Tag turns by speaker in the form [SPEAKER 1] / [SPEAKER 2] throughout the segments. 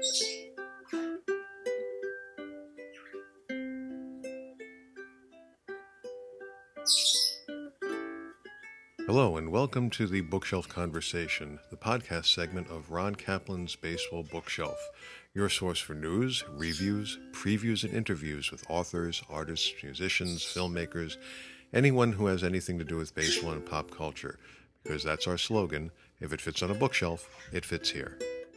[SPEAKER 1] Hello, and welcome to the Bookshelf Conversation, the podcast segment of Ron Kaplan's Baseball Bookshelf, your source for news, reviews, previews, and interviews with authors, artists, musicians, filmmakers, anyone who has anything to do with baseball and pop culture, because that's our slogan: if it fits on a bookshelf, it fits here.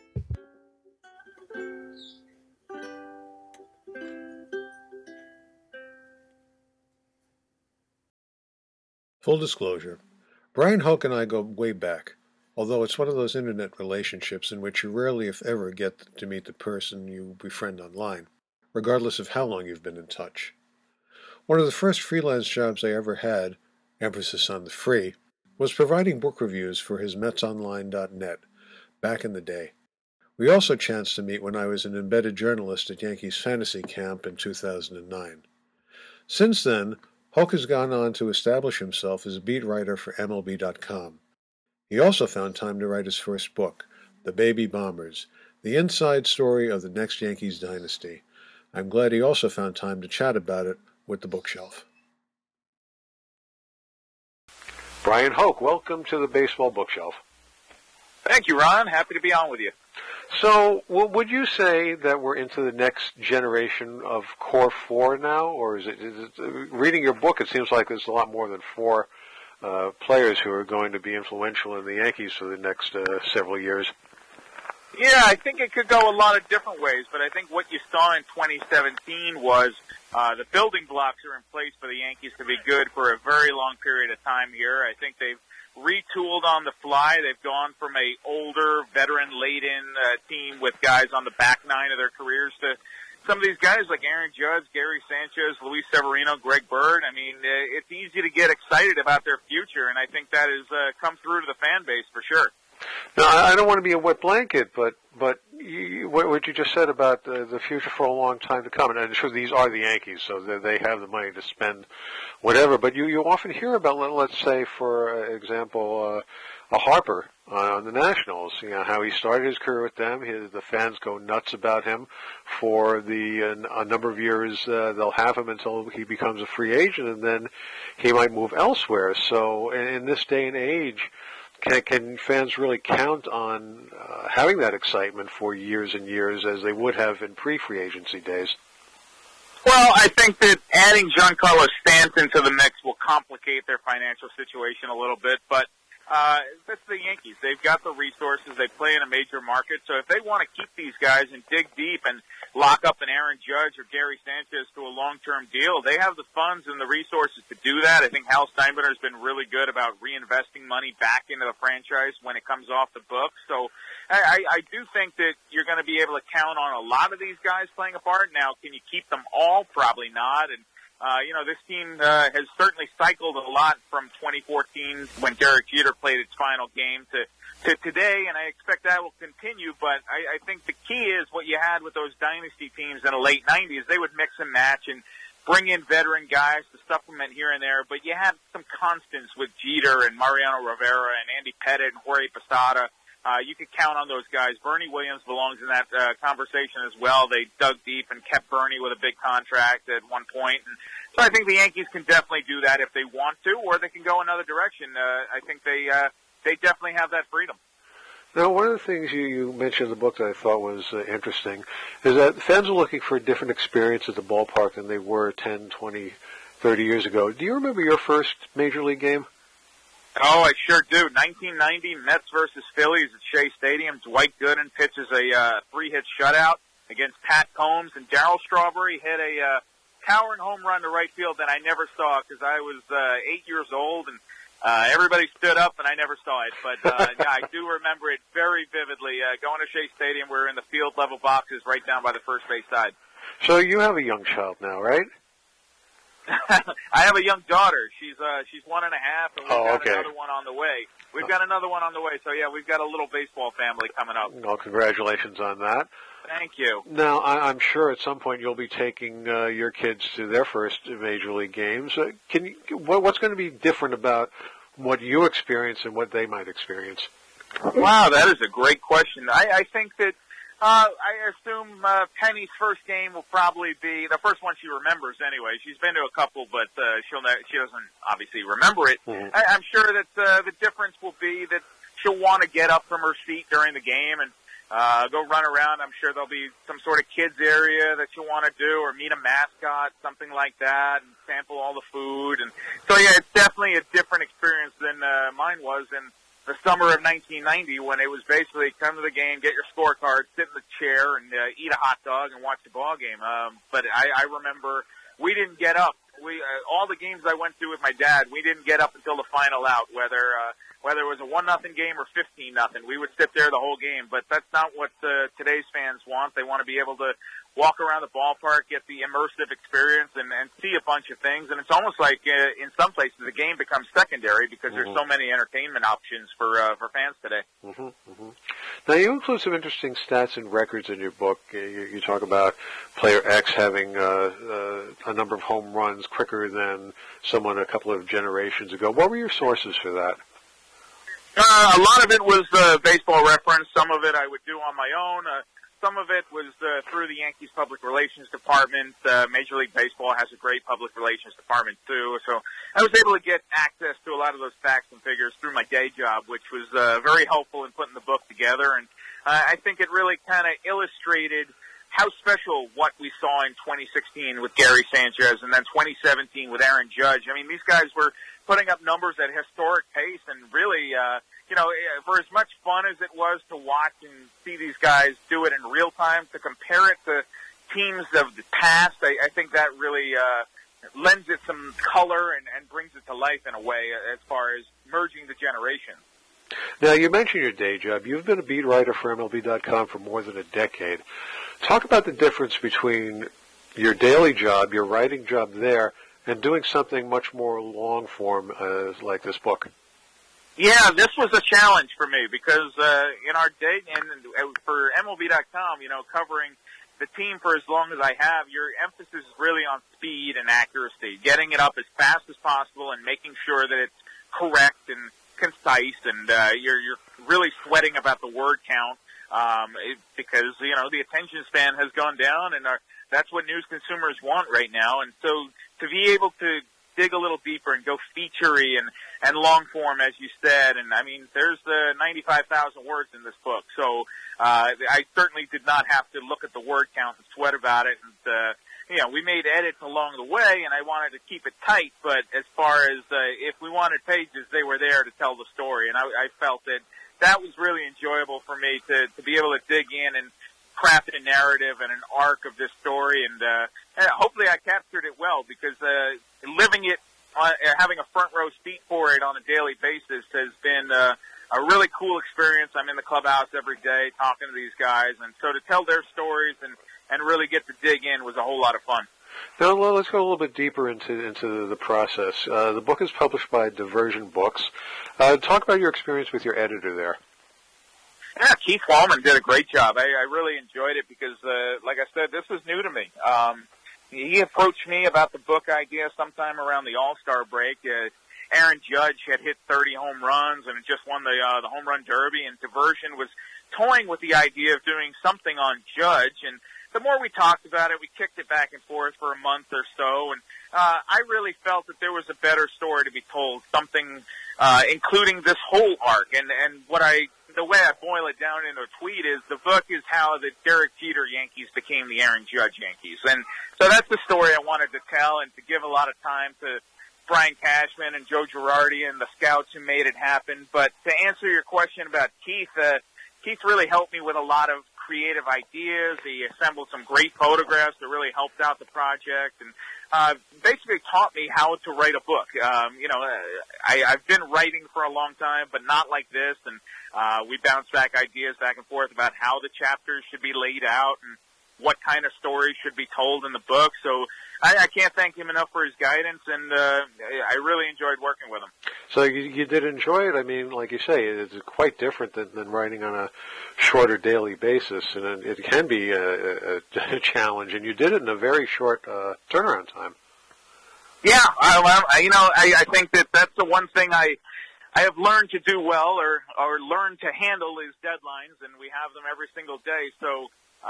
[SPEAKER 1] Full disclosure, Brian Hoke and I go way back, although it's one of those internet relationships in which you rarely, if ever, get to meet the person you befriend online, regardless of how long you've been in touch. One of the first freelance jobs I ever had, emphasis on the free, was providing book reviews for his MetsOnline.net back in the day. We also chanced to meet when I was an embedded journalist at Yankees Fantasy Camp in 2009. Since then, Hoke has gone on to establish himself as a beat writer for MLB.com. He also found time to write his first book, The Baby Bombers, the inside story of the next Yankees dynasty. I'm glad he also found time to chat about it with the Bookshelf. Brian Hoke, welcome to the Baseball Bookshelf.
[SPEAKER 2] Thank you, Ron. Happy to be on with you.
[SPEAKER 1] So, would you say that we're into the next generation of Core 4 now, or is it reading your book, it seems like there's a lot more than 4 players who are going to be influential in the Yankees for the next several years?
[SPEAKER 2] Yeah, I think it could go a lot of different ways, but I think what you saw in 2017 was the building blocks are in place for the Yankees to be good for a very long period of time here. I think they've retooled on the fly. They've gone from a older, veteran-laden team with guys on the back nine of their careers to some of these guys like Aaron Judge, Gary Sanchez, Luis Severino, Greg Bird. I mean, it's easy to get excited about their future, and I think that has come through to the fan base for sure.
[SPEAKER 1] Now, I don't want to be a wet blanket, but what you just said about the future for a long time to come, and I'm sure these are the Yankees, so they have the money to spend whatever, but you often hear about, let's say, for example, a Harper on the Nationals, how he started his career with them. The fans go nuts about him for a number of years. They'll have him until he becomes a free agent, and then he might move elsewhere. So in this day and age, can fans really count on having that excitement for years and years as they would have in pre-free agency days?
[SPEAKER 2] Well, I think that adding Giancarlo Stanton to the mix will complicate their financial situation a little bit, but that's the Yankees. They've got the resources. They play in a major market, so if they want to keep these guys and dig deep and lock up an Aaron Judge or Gary Sanchez to a long-term deal, they have the funds and the resources to do that. I think Hal Steinbrenner has been really good about reinvesting money back into the franchise when it comes off the books. So I do think that you're going to be able to count on a lot of these guys playing a part. Now, can you keep them all? Probably not. And this team has certainly cycled a lot from 2014 when Derek Jeter played its final game to today, and I expect that will continue. But I think the key is what you had with those dynasty teams in the late 90s. They would mix and match and bring in veteran guys to supplement here and there, but you had some constants with Jeter and Mariano Rivera and Andy Pettitte and Jorge Posada. You could count on those guys. Bernie Williams belongs in that conversation as well. They dug deep and kept Bernie with a big contract at one point. And so I think the Yankees can definitely do that if they want to, or they can go another direction. I think they definitely have that freedom.
[SPEAKER 1] Now, one of the things you mentioned in the book that I thought was interesting is that fans are looking for a different experience at the ballpark than they were 10, 20, 30 years ago. Do you remember your first Major League game?
[SPEAKER 2] Oh, I sure do. 1990, Mets versus Phillies at Shea Stadium. Dwight Gooden pitches a 3-hit shutout against Pat Combs, and Darryl Strawberry hit a towering home run to right field that I never saw because I was 8 years old, and everybody stood up, and I never saw it. But yeah, I do remember it very vividly. Going to Shea Stadium, we were in the field-level boxes right down by the first base side.
[SPEAKER 1] So you have a young child now, right?
[SPEAKER 2] I have a young daughter. She's 1.5, and we've got
[SPEAKER 1] okay.
[SPEAKER 2] another one on the way. We've got another one on the way. So yeah, we've got a little baseball family coming up.
[SPEAKER 1] Well, congratulations on that.
[SPEAKER 2] Thank you.
[SPEAKER 1] Now, I'm sure at some point you'll be taking your kids to their first Major League games. What's going to be different about what you experience and what they might experience?
[SPEAKER 2] Wow, that is a great question. I think that I assume Penny's first game will probably be the first one she remembers. Anyway, she's been to a couple, but she doesn't obviously remember it.
[SPEAKER 1] Mm-hmm.
[SPEAKER 2] I'm sure that the difference will be that she'll want to get up from her seat during the game and go run around. I'm sure there'll be some sort of kids area that she'll want to do, or meet a mascot, something like that, and sample all the food. And so, yeah, it's definitely a different experience than mine was in the summer of 1990, when it was basically come to the game, get your scorecard, sit in the chair, and eat a hot dog and watch the ball game. But I remember we didn't get up. All the games I went to with my dad, we didn't get up until the final out, whether it was a 1-0 game or 15-0. We would sit there the whole game. But that's not what today's fans want. They want to be able to walk around the ballpark, get the immersive experience, and see a bunch of things. And it's almost like in some places the game becomes secondary because there's so many entertainment options for fans today.
[SPEAKER 1] Mm-hmm. Mm-hmm. Now, you include some interesting stats and records in your book. You talk about player X having a number of home runs quicker than someone a couple of generations ago. What were your sources for that?
[SPEAKER 2] A lot of it was Baseball Reference. Some of it I would do on my own. Some of it was through the Yankees Public Relations Department. Major League Baseball has a great public relations department, too. So I was able to get access to a lot of those facts and figures through my day job, which was very helpful in putting the book together. And I think it really kind of illustrated how special what we saw in 2016 with Gary Sanchez and then 2017 with Aaron Judge. I mean, these guys were putting up numbers at historic pace, and really, for as much fun as it was to watch and see these guys do it in real time, to compare it to teams of the past, I think that really lends it some color and brings it to life in a way as far as merging the generations.
[SPEAKER 1] Now, you mentioned your day job. You've been a beat writer for MLB.com for more than a decade. Talk about the difference between your daily job, your writing job there, and doing something much more long-form like this book.
[SPEAKER 2] Yeah, this was a challenge for me because in our day, and for MLB.com, covering the team for as long as I have, your emphasis is really on speed and accuracy, getting it up as fast as possible and making sure that it's correct and concise, and you're really sweating about the word count because the attention span has gone down, and that's what news consumers want right now. And so to be able to dig a little deeper and go featurey and long form, as you said, and I mean, there's 95,000 words in this book, so I certainly did not have to look at the word count and sweat about it. And we made edits along the way, and I wanted to keep it tight, but as far as if we wanted pages, they were there to tell the story, and I felt that was really enjoyable for me to be able to dig in and craft a narrative and an arc of this story, and hopefully I captured it well, because living it, having a front row seat for it on a daily basis has been a really cool experience. I'm in the clubhouse every day talking to these guys, and so to tell their stories and really get to dig in was a whole lot of fun.
[SPEAKER 1] Now, let's go a little bit deeper into the process. The book is published by Diversion Books. Talk about your experience with your editor there.
[SPEAKER 2] Yeah, Keith Wallman did a great job. I really enjoyed it because, like I said, this was new to me. He approached me about the book idea sometime around the All-Star break. Aaron Judge had hit 30 home runs and just won the home run derby, and Diversion was toying with the idea of doing something on Judge. And the more we talked about it, we kicked it back and forth for a month or so, and I really felt that there was a better story to be told, something including this whole arc. And the way I boil it down into a tweet is the book is how the Derek Jeter Yankees became the Aaron Judge Yankees. And so that's the story I wanted to tell, and to give a lot of time to Brian Cashman and Joe Girardi and the scouts who made it happen. But to answer your question about Keith, Keith really helped me with a lot of creative ideas. He assembled some great photographs that really helped out the project, and basically taught me how to write a book. I've been writing for a long time, but not like this, and we bounced back ideas back and forth about how the chapters should be laid out and what kind of stories should be told in the book. So I can't thank him enough for his guidance, and I really enjoyed working with him.
[SPEAKER 1] So you did enjoy it. I mean, like you say, it's quite different than writing on a shorter daily basis, and it can be a challenge, and you did it in a very short turnaround time.
[SPEAKER 2] Yeah, I think that's the one thing I I have learned to do well or learned to handle is deadlines, and we have them every single day. So,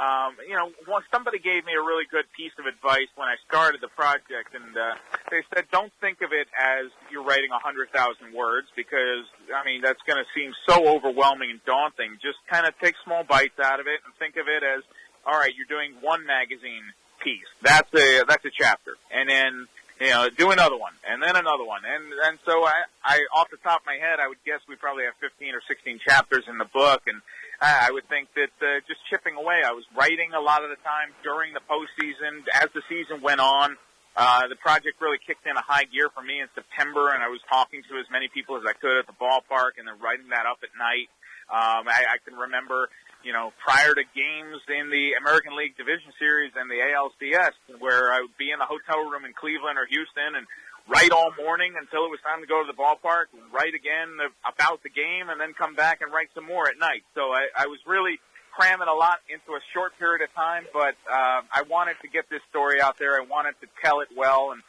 [SPEAKER 2] once somebody gave me a really good piece of advice when I started the project, and they said, don't think of it as you're writing 100,000 words because, that's going to seem so overwhelming and daunting. Just kind of take small bites out of it and think of it as, all right, you're doing one magazine piece. That's a chapter. And then, do another one, and then another one. And so I, off the top of my head, I would guess we probably have 15 or 16 chapters in the book, and I would think that just chipping away. I was writing a lot of the time during the postseason. As the season went on, the project really kicked in a high gear for me in September, and I was talking to as many people as I could at the ballpark and then writing that up at night. I can remember, prior to games in the American League Division Series and the ALCS, where I would be in the hotel room in Cleveland or Houston and write all morning until it was time to go to the ballpark, and write again about the game, and then come back and write some more at night. So I was really cramming a lot into a short period of time, but I wanted to get this story out there. I wanted to tell it well, and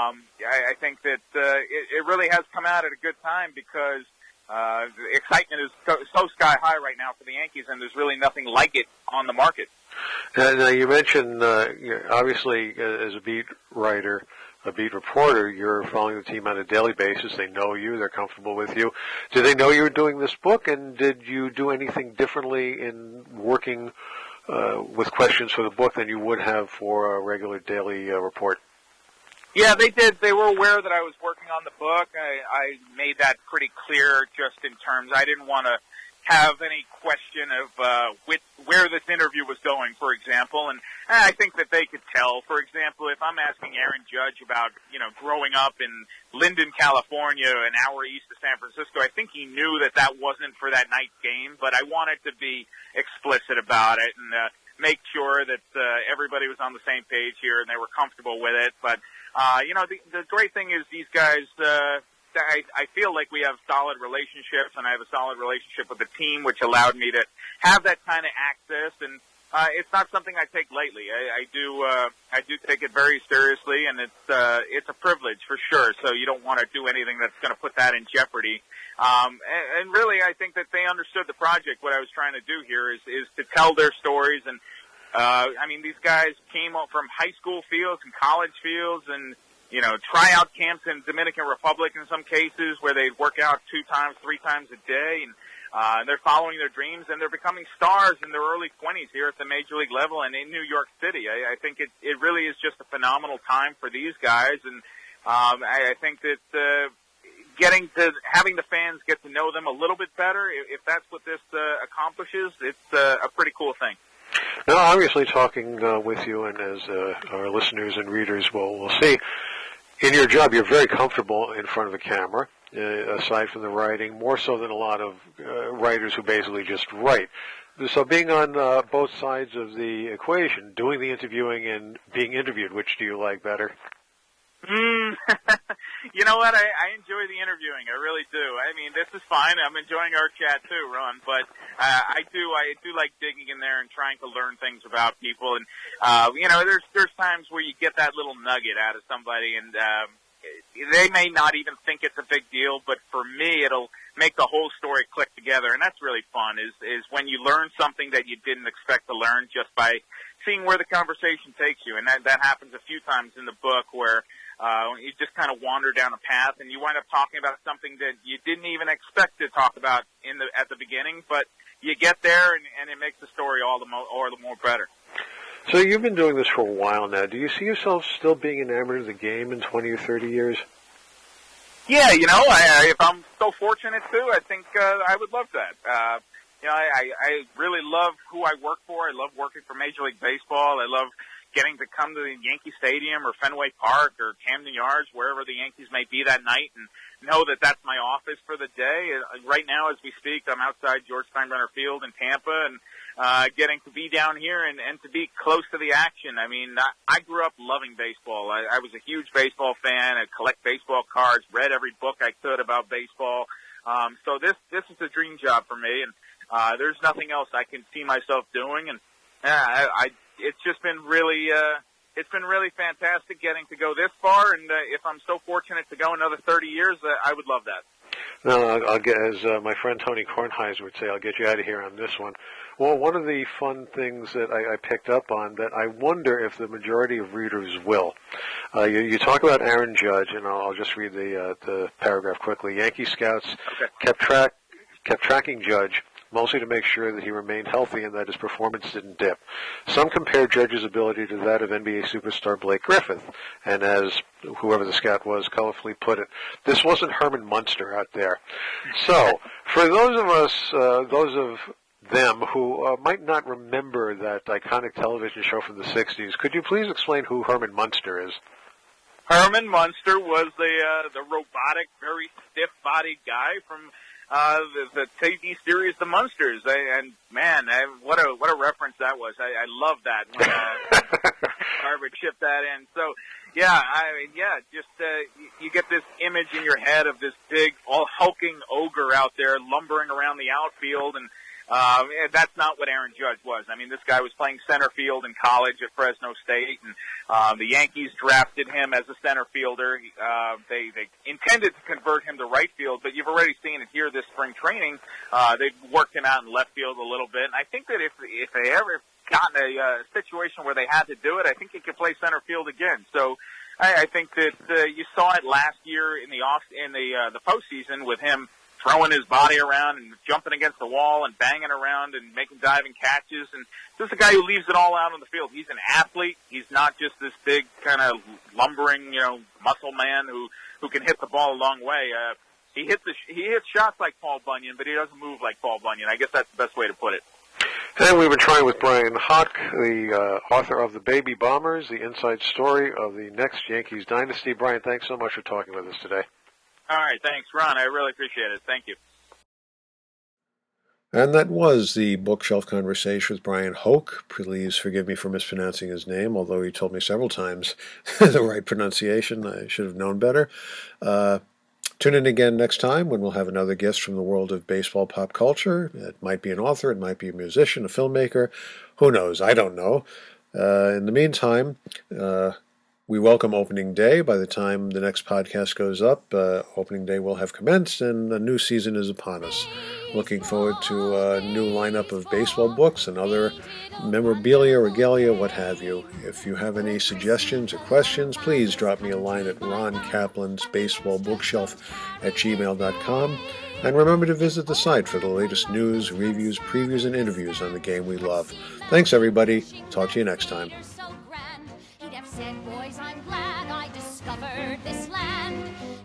[SPEAKER 2] I think that it really has come out at a good time because the excitement is so sky high right now for the Yankees, and there's really nothing like it on the market.
[SPEAKER 1] Now you mentioned, obviously, as a beat writer, a beat reporter, you're following the team on a daily basis. They know you. They're comfortable with you. Do they know you were doing this book, and did you do anything differently in working with questions for the book than you would have for a regular daily report?
[SPEAKER 2] Yeah, they did. They were aware that I was working on the book. I made that pretty clear just in terms. I didn't want to have any question of where this interview was going, for example. And I think that they could tell. For example, if I'm asking Aaron Judge about, growing up in Linden, California, an hour east of San Francisco, I think he knew that that wasn't for that night's game. But I wanted to be explicit about it and make sure that everybody was on the same page here and they were comfortable with it. But the great thing is these guys, I feel like we have solid relationships, and I have a solid relationship with the team, which allowed me to have that kind of access. And it's not something I take lightly. I do take it very seriously, and it's a privilege for sure. So you don't want to do anything that's going to put that in jeopardy. And really, I think that they understood the project. What I was trying to do here is to tell their stories. And these guys came up from high school fields and college fields, and tryout camps in Dominican Republic in some cases where they work out 2 times, 3 times a day, and they're following their dreams, and they're becoming stars in their early 20s here at the Major League level and in New York City. I think it really is just a phenomenal time for these guys, and I think that having the fans get to know them a little bit better, if that's what this accomplishes, it's a pretty cool thing.
[SPEAKER 1] Now, obviously, talking with you, and as our listeners and readers will see, in your job, you're very comfortable in front of the camera, aside from the writing, more so than a lot of writers who basically just write. So being on both sides of the equation, doing the interviewing and being interviewed, which do you like better?
[SPEAKER 2] You know what? I enjoy the interviewing. I really do. This is fine. I'm enjoying our chat too, Ron. But I do like digging in there and trying to learn things about people. And there's times where you get that little nugget out of somebody, and they may not even think it's a big deal, but for me, it'll make the whole story click together. And that's really fun. Is when you learn something that you didn't expect to learn just by seeing where the conversation takes you. And that happens a few times in the book where you just kind of wander down a path, and you wind up talking about something that you didn't even expect to talk about at the beginning, but you get there, and it makes the story all the more better.
[SPEAKER 1] So you've been doing this for a while now. Do you see yourself still being enamored of the game in 20 or 30 years?
[SPEAKER 2] Yeah, if I'm so fortunate to, I think I would love that. I really love who I work for. I love working for Major League Baseball. I love getting to come to the Yankee Stadium or Fenway Park or Camden Yards, wherever the Yankees may be that night, and know that that's my office for the day. Right now, as we speak, I'm outside George Steinbrenner Field in Tampa, and getting to be down here and to be close to the action. I grew up loving baseball. I was a huge baseball fan. I collect baseball cards, read every book I could about baseball. So this is a dream job for me, and there's nothing else I can see myself doing. And it's just been really, it's been really fantastic getting to go this far. And if I'm so fortunate to go another 30 years, I would love that.
[SPEAKER 1] No, I'll get, as my friend Tony Kornheiser would say, I'll get you out of here on this one. Well, one of the fun things that I picked up on that I wonder if the majority of readers will. You talk about Aaron Judge, and I'll just read the paragraph quickly. Yankee scouts kept tracking Judge, mostly to make sure that he remained healthy and that his performance didn't dip. Some compared Judge's ability to that of NBA superstar Blake Griffin, and as whoever the scout was colorfully put it, this wasn't Herman Munster out there. So, for those of us, those of them who might not remember that iconic television show from the 60s, could you please explain who Herman Munster is?
[SPEAKER 2] Herman Munster was the robotic, very stiff-bodied guy from the TV series The Munsters, and man, what a reference that was. I love that when Harvard shipped that in. So you get this image in your head of this big, all hulking ogre out there lumbering around the outfield, and that's not what Aaron Judge was. I mean, this guy was playing center field in college at Fresno State, and the Yankees drafted him as a center fielder. They intended to convert him to right field, but you've already seen it here this spring training. They've worked him out in left field a little bit, and I think that if they ever got in a situation where they had to do it, I think he could play center field again. So I think that you saw it last year in the postseason with him throwing his body around and jumping against the wall and banging around and making diving catches. And this is a guy who leaves it all out on the field. He's an athlete. He's not just this big kind of lumbering, muscle man who can hit the ball a long way. He hits shots like Paul Bunyan, but he doesn't move like Paul Bunyan. I guess that's the best way to put it.
[SPEAKER 1] And we've been trying with Brian Hoch, the author of The Baby Bombers, the inside story of the next Yankees dynasty. Brian, thanks so much for talking with us today.
[SPEAKER 2] All right, thanks, Ron. I really appreciate it. Thank you.
[SPEAKER 1] And that was the Bookshelf Conversation with Brian Hoch. Please forgive me for mispronouncing his name, although he told me several times the right pronunciation. I should have known better. Tune in again next time when we'll have another guest from the world of baseball pop culture. It might be an author, it might be a musician, a filmmaker. Who knows? I don't know. In the meantime, we welcome opening day. By the time the next podcast goes up, opening day will have commenced and a new season is upon us. Looking forward to a new lineup of baseball books and other memorabilia, regalia, what have you. If you have any suggestions or questions, please drop me a line at Ron Kaplan's Baseball Bookshelf at gmail.com. And remember to visit the site for the latest news, reviews, previews, and interviews on the game we love. Thanks, everybody. Talk to you next time.
[SPEAKER 3] Said, boys, I'm glad I discovered this land.